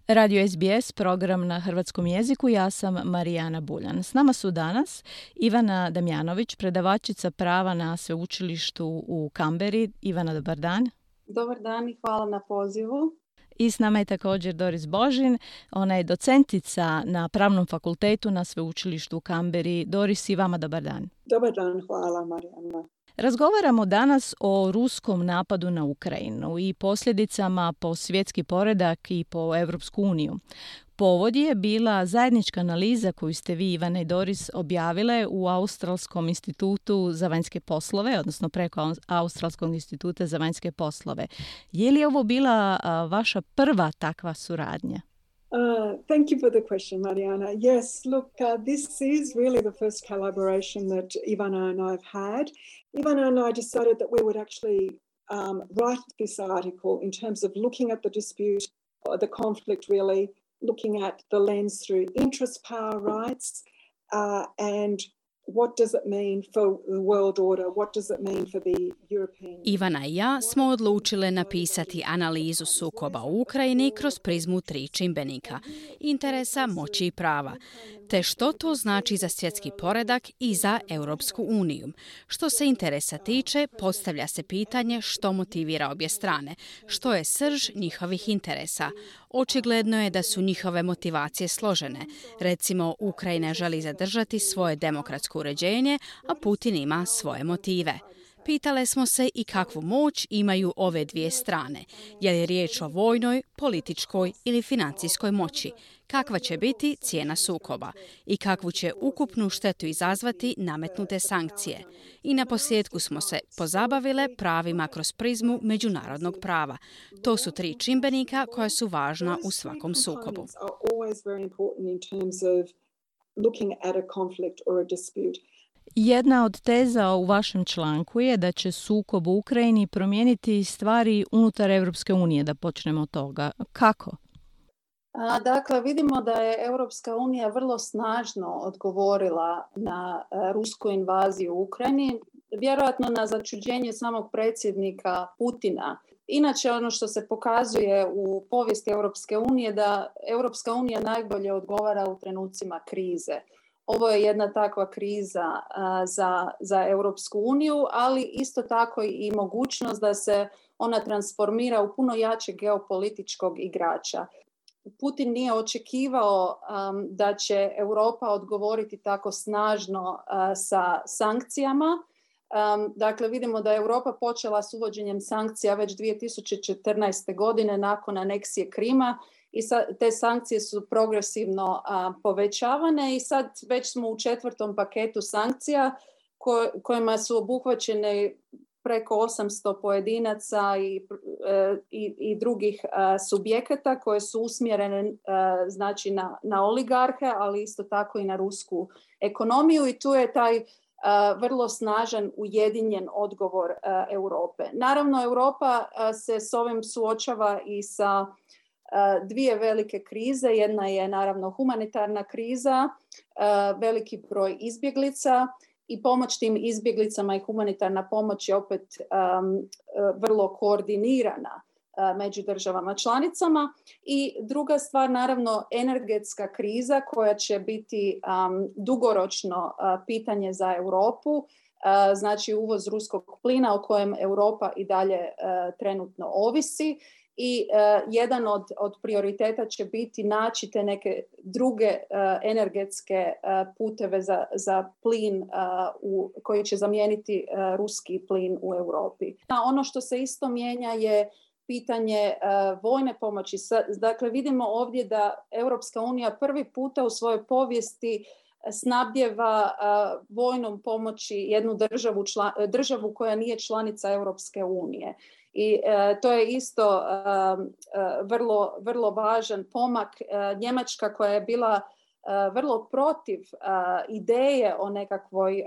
Radio SBS, program na hrvatskom jeziku, ja sam Marijana Buljan. S nama su danas Ivana Damjanović, predavačica prava na sveučilištu u Kamberi. Ivana, dobar dan. Dobar dan i hvala na pozivu. I s nama je također Doris Božin, ona je docentica na Pravnom fakultetu na sveučilištu u Kamberi. Doris, i vama dobar dan. Dobar dan, hvala Marijana. Razgovaramo danas o ruskom napadu na Ukrajinu i posljedicama po svjetski poredak i po Europsku uniju. Povod je bila zajednička analiza koju ste vi, Ivana i Doris, objavile u Australskom institutu za vanjske poslove, odnosno preko Australskog instituta za vanjske poslove. Je li ovo bila vaša prva takva suradnja? Thank you for the question, Mariana. Yes, look, this is really the first collaboration that Ivana and I have had. Ivana and I decided that we would actually write this article in terms of looking at the dispute, the conflict really, looking at the lens through interest power rights and what does it mean for the world order? What does it mean for the European... Ivana i ja smo odlučile napisati analizu sukoba u Ukrajini kroz prizmu 3 čimbenika: interesa, moći i prava, te što to znači za svjetski poredak i za Europsku uniju. Što se interesa tiče, postavlja se pitanje što motivira obje strane, što je srž njihovih interesa. Očigledno je da su njihove motivacije složene. Recimo, Ukrajina želi zadržati svoje demokratsko uređenje, a Putin ima svoje motive. Pitale smo se i kakvu moć imaju ove dvije strane. Je li riječ o vojnoj, političkoj ili financijskoj moći? Kakva će biti cijena sukoba? I kakvu će ukupnu štetu izazvati nametnute sankcije? I na posljedku smo se pozabavile pravima kroz prizmu međunarodnog prava. To su 3 čimbenika koja su važna u svakom sukobu. Jedna od teza u vašem članku je da će sukob u Ukrajini promijeniti stvari unutar Europske unije, da počnemo od toga. Kako? Dakle, vidimo da je Europska unija vrlo snažno odgovorila na rusku invaziju u Ukrajini, vjerojatno na začuđenje samog predsjednika Putina. Inače, ono što se pokazuje u povijesti Europske unije, da Europska unija najbolje odgovara u trenucima krize. Ovo je jedna takva kriza za Europsku uniju, ali isto tako i mogućnost da se ona transformira u puno jačeg geopolitičkog igrača. Putin nije očekivao da će Europa odgovoriti tako snažno sa sankcijama. Dakle, vidimo da je Europa počela s uvođenjem sankcija već 2014. godine nakon aneksije Krima i te sankcije su progresivno povećavane i sad već smo u 4. paketu sankcija kojima su obuhvaćene preko 800 pojedinaca i drugih subjekata koje su usmjerene znači na oligarhe, ali isto tako i na rusku ekonomiju i tu je taj vrlo snažan ujedinjen odgovor Europe. Naravno, Europa se s ovim suočava i sa 2 velike krize. Jedna je naravno humanitarna kriza, veliki broj izbjeglica i pomoć tim izbjeglicama i humanitarna pomoć je opet vrlo koordinirana među državama članicama. I druga stvar, naravno, energetska kriza koja će biti dugoročno pitanje za Europu, znači uvoz ruskog plina o kojem Europa i dalje trenutno ovisi. I jedan od prioriteta će biti naći te neke druge energetske puteve za plin koji će zamijeniti ruski plin u Europi. Ono što se isto mijenja je pitanje vojne pomoći. Dakle, vidimo ovdje da Europska unija prvi puta u svojoj povijesti snabdijeva vojnom pomoći jednu državu koja nije članica Europske unije. I to je isto vrlo, vrlo važan pomak. Njemačka koja je bila vrlo protiv ideje o nekakvoj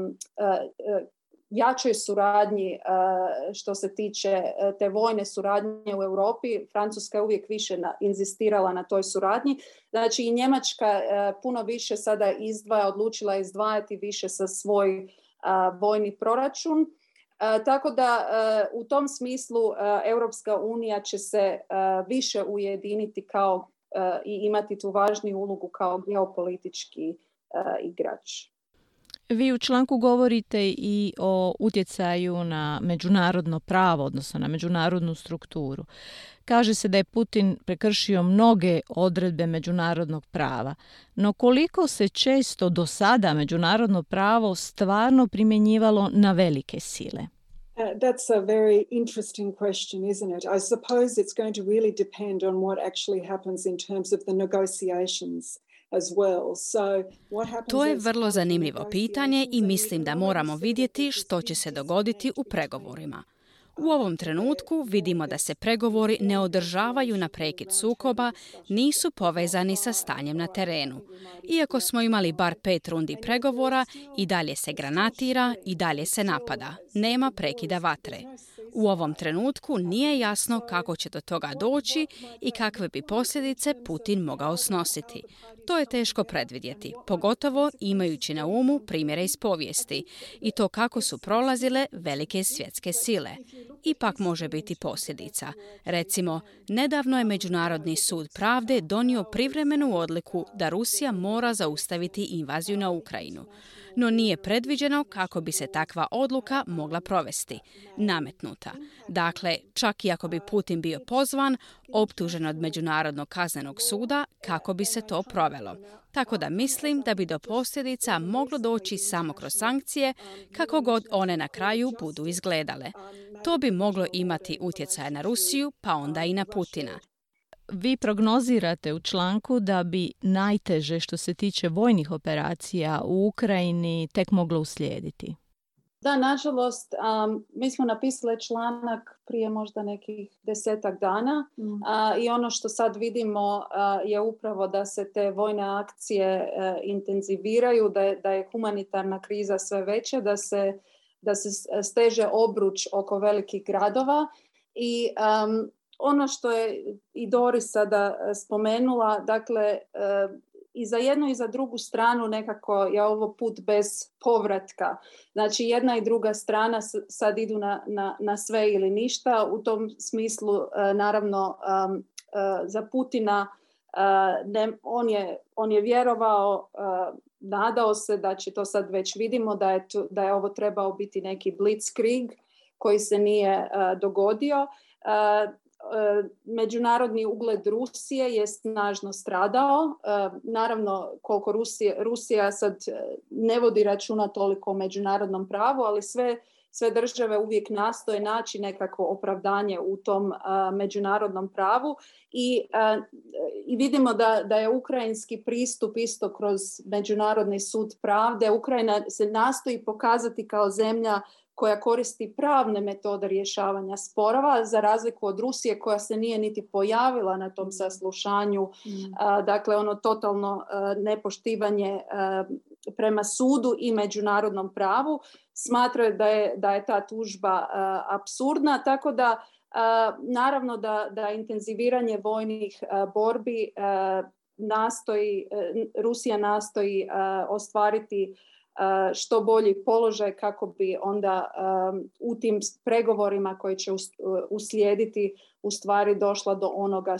jačoj suradnji što se tiče te vojne suradnje u Europi. Francuska je uvijek više inzistirala na toj suradnji. Znači i Njemačka puno više sada odlučila izdvajati više sa svoj vojni proračun. Tako da u tom smislu Europska unija će se više ujediniti kao i imati tu važniju ulogu kao geopolitički igrač. Vi u članku govorite i o utjecaju na međunarodno pravo, odnosno na međunarodnu strukturu. Kaže se da je Putin prekršio mnoge odredbe međunarodnog prava, no koliko se često do sada međunarodno pravo stvarno primjenjivalo na velike sile? That's a very interesting question, isn't it? I suppose it's going to really depend on what actually happens in terms of the negotiations. To je vrlo zanimljivo pitanje i mislim da moramo vidjeti što će se dogoditi u pregovorima. U ovom trenutku vidimo da se pregovori ne održavaju na prekid sukoba, nisu povezani sa stanjem na terenu. Iako smo imali bar 5 rundi pregovora, i dalje se granatira, i dalje se napada. Nema prekida vatre. U ovom trenutku nije jasno kako će do toga doći i kakve bi posljedice Putin mogao snositi. To je teško predvidjeti, pogotovo imajući na umu primjere iz povijesti i to kako su prolazile velike svjetske sile. Ipak može biti posljedica. Recimo, nedavno je Međunarodni sud pravde donio privremenu odluku da Rusija mora zaustaviti invaziju na Ukrajinu. No nije predviđeno kako bi se takva odluka mogla provesti, nametnuta. Dakle, čak i ako bi Putin bio pozvan, optužen od Međunarodnog kaznenog suda, kako bi se to provelo. Tako da mislim da bi do posljedica moglo doći samo kroz sankcije, kako god one na kraju budu izgledale. To bi moglo imati utjecaj na Rusiju, pa onda i na Putina. Vi prognozirate u članku da bi najteže što se tiče vojnih operacija u Ukrajini tek moglo uslijediti. Da, nažalost, mi smo napisali članak prije možda nekih 10 dana i ono što sad vidimo je upravo da se te vojne akcije intenziviraju, da je humanitarna kriza sve veća, da se steže obruč oko velikih gradova i ono što je i Doris sada spomenula, dakle, i za jednu i za drugu stranu nekako je ovo put bez povratka. Znači, jedna i druga strana sad idu na sve ili ništa. U tom smislu, naravno, za Putina on je vjerovao, nadao se da će to sad već vidimo, da je ovo trebao biti neki blitzkrieg koji se nije dogodio. Međunarodni ugled Rusije je snažno stradao. Naravno, koliko Rusija sad ne vodi računa toliko o međunarodnom pravu, ali sve države uvijek nastoje naći nekako opravdanje u tom međunarodnom pravu i vidimo da je ukrajinski pristup isto kroz Međunarodni sud pravde. Ukrajina se nastoji pokazati kao zemlja koja koristi pravne metode rješavanja sporova, za razliku od Rusije koja se nije niti pojavila na tom saslušanju. Dakle, ono totalno nepoštivanje prema sudu i međunarodnom pravu. Smatraju da je ta tužba apsurdna, tako da naravno da intenziviranje vojnih borbi Rusija nastoji ostvariti što bolji položaj kako bi onda u tim pregovorima koji će uslijediti u stvari došla do onoga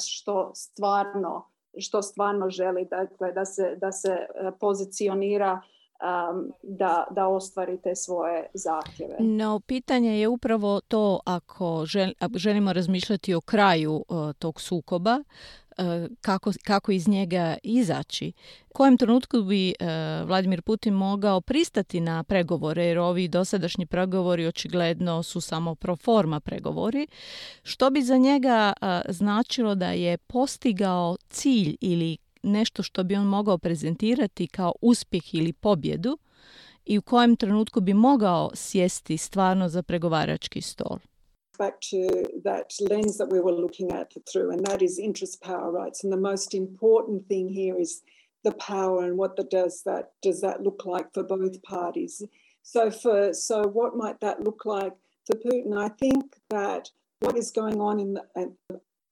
što stvarno želi, dakle da se pozicionira da ostvari te svoje zahtjeve. No, pitanje je upravo to, ako želimo razmišljati o kraju tog sukoba, kako iz njega izaći. U kojem trenutku bi Vladimir Putin mogao pristati na pregovore, jer ovi dosadašnji pregovori očigledno su samo pro forma pregovori, što bi za njega značilo da je postigao cilj ili nešto što bi on mogao prezentirati kao uspjeh ili pobjedu i u kojem trenutku bi mogao sjesti stvarno za pregovarački stol. Back to that lens that we were looking at through, and that is interest power rights. And the most important thing here is the power and what does that look like for both parties. So what might that look like for Putin? I think that what is going on in the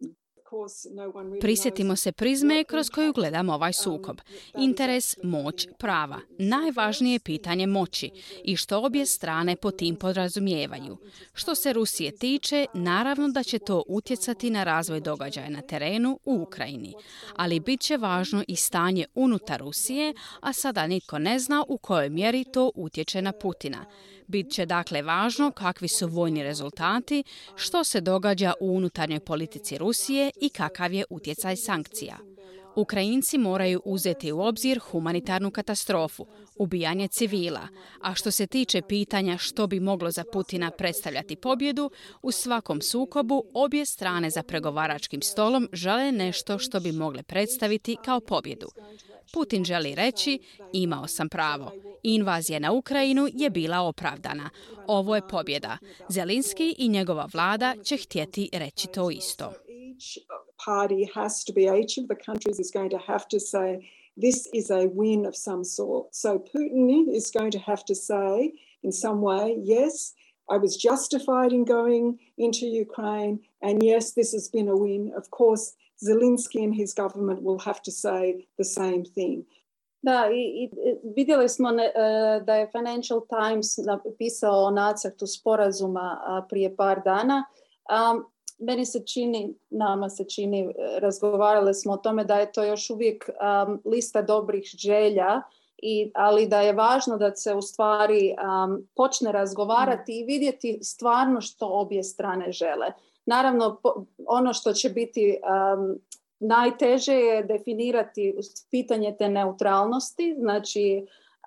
Prisjetimo se prizme kroz koju gledamo ovaj sukob. Interes, moć, prava. Najvažnije je pitanje moći i što obje strane po tim podrazumijevaju. Što se Rusije tiče, naravno da će to utjecati na razvoj događaja na terenu u Ukrajini. Ali bit će važno i stanje unutar Rusije, a sada nitko ne zna u kojoj mjeri to utječe na Putina. Bit će dakle važno kakvi su vojni rezultati, što se događa u unutarnjoj politici Rusije i kakav je utjecaj sankcija. Ukrajinci moraju uzeti u obzir humanitarnu katastrofu, ubijanje civila, a što se tiče pitanja što bi moglo za Putina predstavljati pobjedu, u svakom sukobu obje strane za pregovaračkim stolom žele nešto što bi mogle predstaviti kao pobjedu. Putin želi reći, imao sam pravo. Invazija na Ukrajinu je bila opravdana. Ovo je pobjeda. Zelenski i njegova vlada će htjeti reći to isto. Party has to be, each of the countries is going to have to say this is a win of some sort. So Putin is going to have to say in some way, yes, I was justified in going into Ukraine, and yes, this has been a win. Of course, Zelensky and his government will have to say the same thing. Da, i vidjeli smo da je Financial Times napisao o nacrtu sporazuma prije par dana. Meni se čini, nama se čini, razgovarali smo o tome da je to još uvijek lista dobrih želja, ali da je važno da se u stvari počne razgovarati i vidjeti stvarno što obje strane žele. Naravno, ono što će biti najteže je definirati pitanje te neutralnosti, znači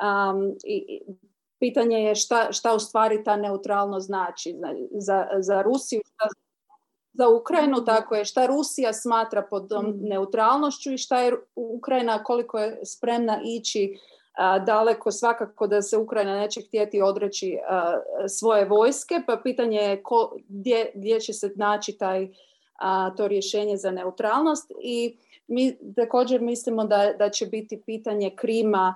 pitanje je šta u stvari ta neutralnost znači za Rusiju, za Ukrajinu, tako je, šta Rusija smatra pod tom neutralnošću i šta je Ukrajina, koliko je spremna ići daleko, svakako da se Ukrajina neće htjeti odreći svoje vojske, pa pitanje je gdje će se naći to rješenje za neutralnost. I mi također mislimo da će biti pitanje Krima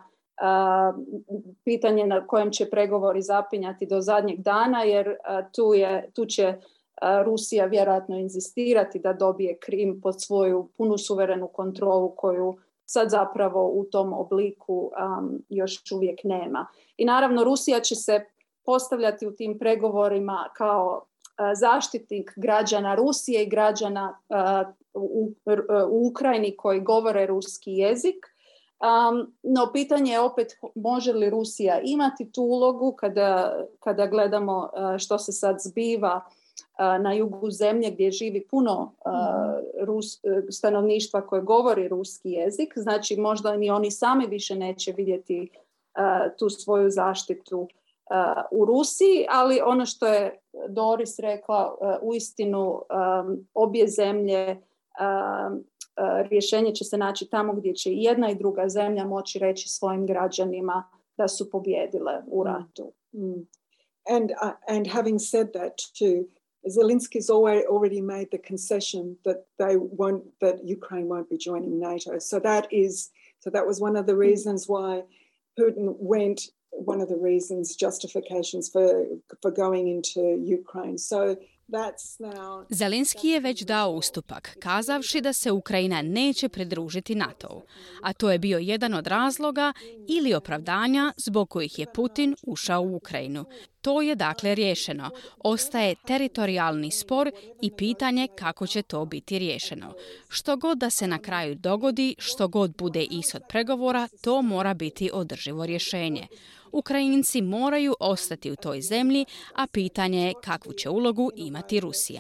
pitanje na kojem će pregovori zapinjati do zadnjeg dana, jer tu će Rusija vjerojatno inzistirati da dobije Krim pod svoju punu suverenu kontrolu koju sad zapravo u tom obliku još uvijek nema. I naravno Rusija će se postavljati u tim pregovorima kao zaštitnik građana Rusije i građana u Ukrajini koji govore ruski jezik. No pitanje je opet može li Rusija imati tu ulogu kada gledamo što se sad zbiva na jugu zemlje gdje živi puno stanovništva koje govori ruski jezik. Znači možda ni oni sami više neće vidjeti tu svoju zaštitu u Rusiji, ali ono što je Doris rekla, uistinu obje zemlje rješenje će se naći tamo gdje će i jedna i druga zemlja moći reći svojim građanima da su pobjedile u ratu. And having said that too, Zelensky's already made the concession that that Ukraine won't be joining NATO. So that was one of the reasons why Putin went. One of the reasons, justifications for going into Ukraine. So that's now... Zelenski je već dao ustupak, kazavši da se Ukrajina neće pridružiti NATO-u, a to je bio jedan od razloga ili opravdanja zbog kojih je Putin ušao u Ukrajinu. To je dakle riješeno. Ostaje teritorijalni spor i pitanje kako će to biti riješeno. Što god da se na kraju dogodi, što god bude ishod pregovora, to mora biti održivo rješenje. Ukrajinci moraju ostati u toj zemlji, a pitanje je kakvu će ulogu imati Rusija.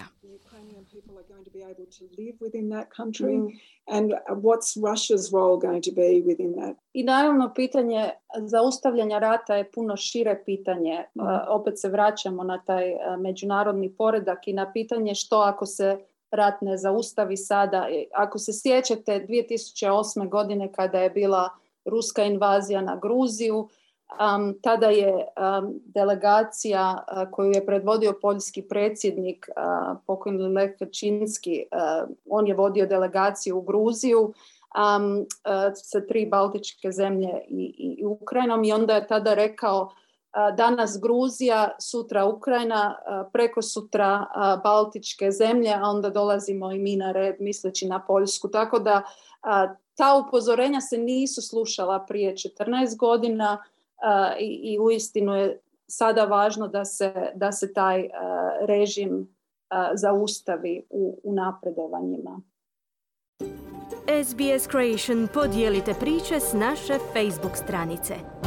I naravno pitanje zaustavljanja rata je puno šire pitanje. Opet se vraćamo na taj međunarodni poredak i na pitanje što ako se rat ne zaustavi sada. Ako se sjećate 2008. godine kada je bila ruska invazija na Gruziju, tada je delegacija koju je predvodio poljski predsjednik, pokojni Lech Kaczynski, on je vodio delegaciju u Gruziju sa 3 baltičke zemlje i Ukrajinom i onda je tada rekao danas Gruzija, sutra Ukrajina, preko sutra Baltičke zemlje, a onda dolazimo i mi na red misleći na Poljsku. Tako da ta upozorenja se nisu slušala prije 14 godina i uistinu je sada važno da se taj režim zaustavi u napredovanjima. SBS Creation, podijelite priče s naše Facebook stranice.